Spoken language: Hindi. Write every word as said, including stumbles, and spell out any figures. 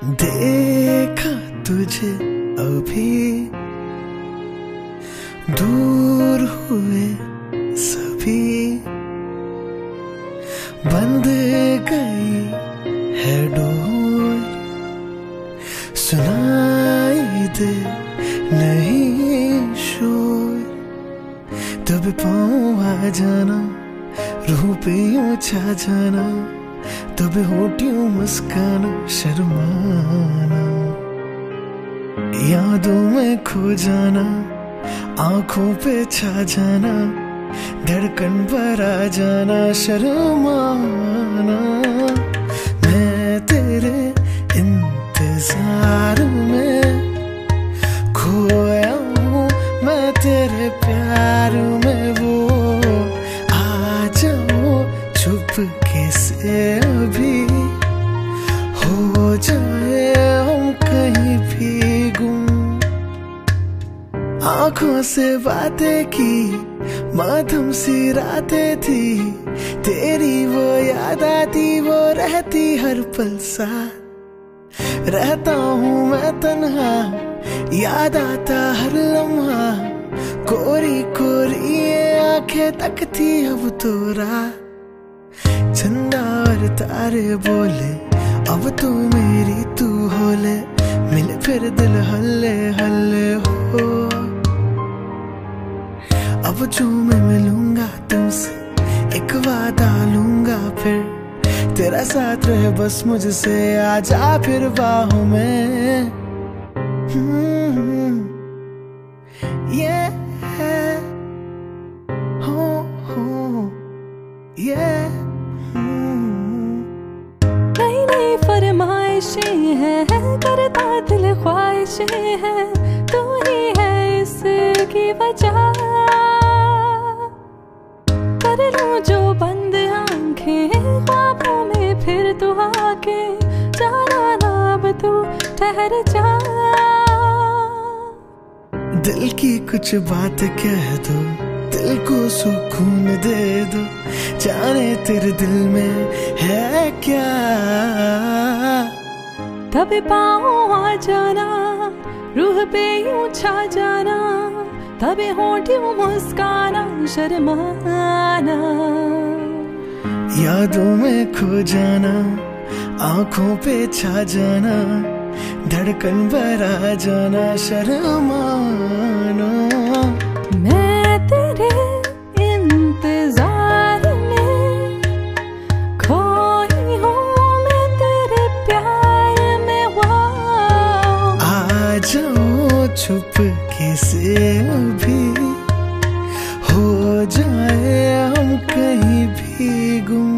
देखा तुझे अभी दूर हुए सभी, बंद गई है डोर, सुनाई दे नहीं शोर। तब पाऊं आ जाना, रूह पे यूं छा जाना, तब होठियों मुस्काना शर्माना। यादों में खो जाना, आंखों पे छा जाना, धड़कन पर आ जाना शर्माना। मैं तेरे इंतजार में खोया हूँ, मैं तेरे प्यार में। वो आ जाओ चुपके से अभी, हो जाए हम कहीं भी गुम। आंखों से बातें की, मधुम सी रातें थी, तेरी वो याद आती, वो रहती हर पल साथ। रहता हूँ मैं तन्हा, याद आता हर लम्हा, कोरी कोरी ये आंखें तकती अब तो रात। चंदा और तारे बोले अब तू मेरी तू होले, मिले फिर दिल हल्ले हल्ले हो। अब जो मैं मिलूंगा तुमसे, एक वादा लूंगा फिर, तेरा साथ रहे बस मुझसे, आजा फिर बाहों में। ये हो हो ये नई नई फरमाइशें हैं, करता दिल ख्वाहिशें हैं, तू ही है इसकी वजह। कर लूं जो बंद आंखें ख्वाबों में, फिर तू आके जाना ना अब तू ठहर जा। दिल की कुछ बात कह दो, दिल को सुकून दे दो, जाने तेरे दिल में है क्या। तब पाँव आ जाना, रूह पे यूं छा जाना, तब होठियों मुस्काना शर्माना। यादों में खो जाना, आंखों पे छा जाना, धड़कन पर आ जाना शर्माना। मैं तेरे इंतजार में खोई हूँ, मैं तेरे प्यार में। वो आ जाओ चुपके से अभी, हो जाए हम कहीं भी गुम।